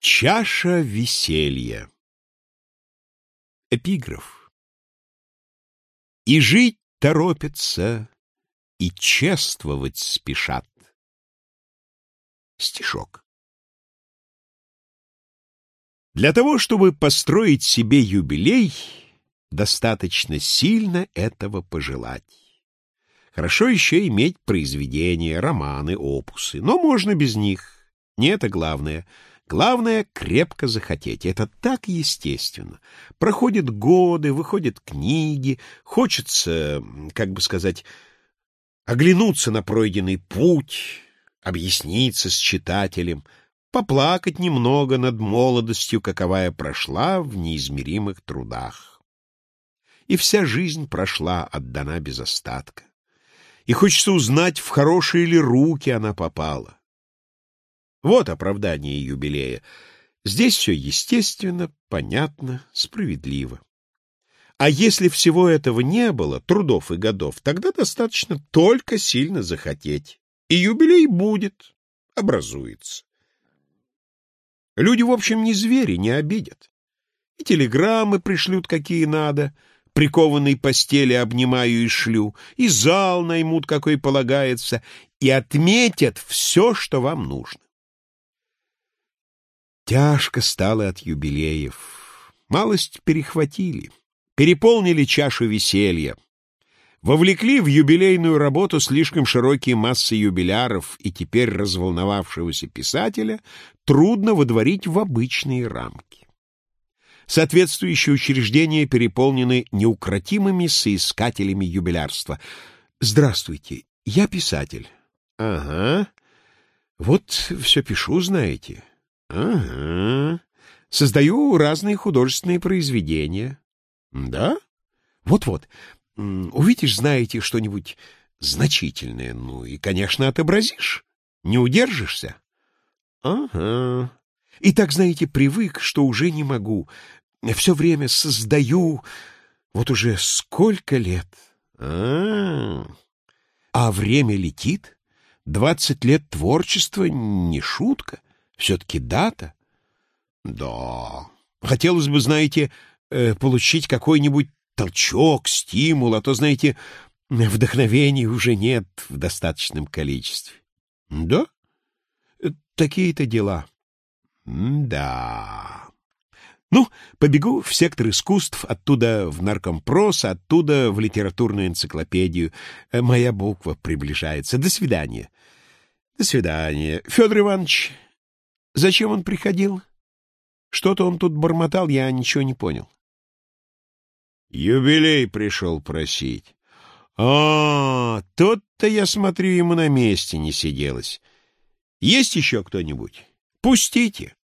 Чаша веселья. Эпиграф. И жить торопятся, и чествовать спешат. Стишок. Для того, чтобы построить себе юбилей, достаточно сильно этого пожелать. Хорошо еще иметь произведения, романы, опусы, но можно без них. Не это главное. Главное — крепко захотеть. Это так естественно. Проходят годы, выходят книги, хочется, как бы сказать, оглянуться на пройденный путь, объясниться с читателем, поплакать немного над молодостью, каковая прошла в неизмеримых трудах. И вся жизнь прошла, отдана без остатка. И хочется узнать, в хорошие ли руки она попала. Вот оправдание юбилея. Здесь все естественно, понятно, справедливо. А если всего этого не было, трудов и годов, тогда достаточно только сильно захотеть. И юбилей будет, образуется. Люди, в общем, не звери, не обидят. И телеграммы пришлют какие надо, прикованной постели обнимаю и шлю, и зал наймут, какой полагается, и отметят все, что вам нужно. Тяжко стало от юбилеев. Малость перехватили, переполнили чашу веселья, вовлекли в юбилейную работу слишком широкие массы юбиляров, и теперь разволновавшегося писателя трудно водворить в обычные рамки. Соответствующие учреждения переполнены неукротимыми соискателями юбилярства. «Здравствуйте, я писатель». «Ага, вот все пишу, знаете». «Ага. Создаю разные художественные произведения». «Да? Вот-вот. Увидишь, знаете, что-нибудь значительное, ну и, конечно, отобразишь. Не удержишься». «Ага. И так, знаете, привык, что уже не могу. Все время создаю, вот уже сколько лет. А время летит. 20 лет творчества — не шутка. Все-таки дата. Да. Хотелось бы, знаете, получить какой-нибудь толчок, стимул, а то, знаете, вдохновения уже нет в достаточном количестве». «Да? Такие-то дела». «Да. Ну, побегу в сектор искусств, оттуда в наркомпрос, оттуда в литературную энциклопедию. Моя буква приближается. До свидания». «До свидания. Федор Иванович, зачем он приходил? Что-то он тут бормотал, я ничего не понял». «Юбилей пришел просить». Тот-то, я смотрю, ему на месте не сиделось. Есть еще кто-нибудь? Пустите».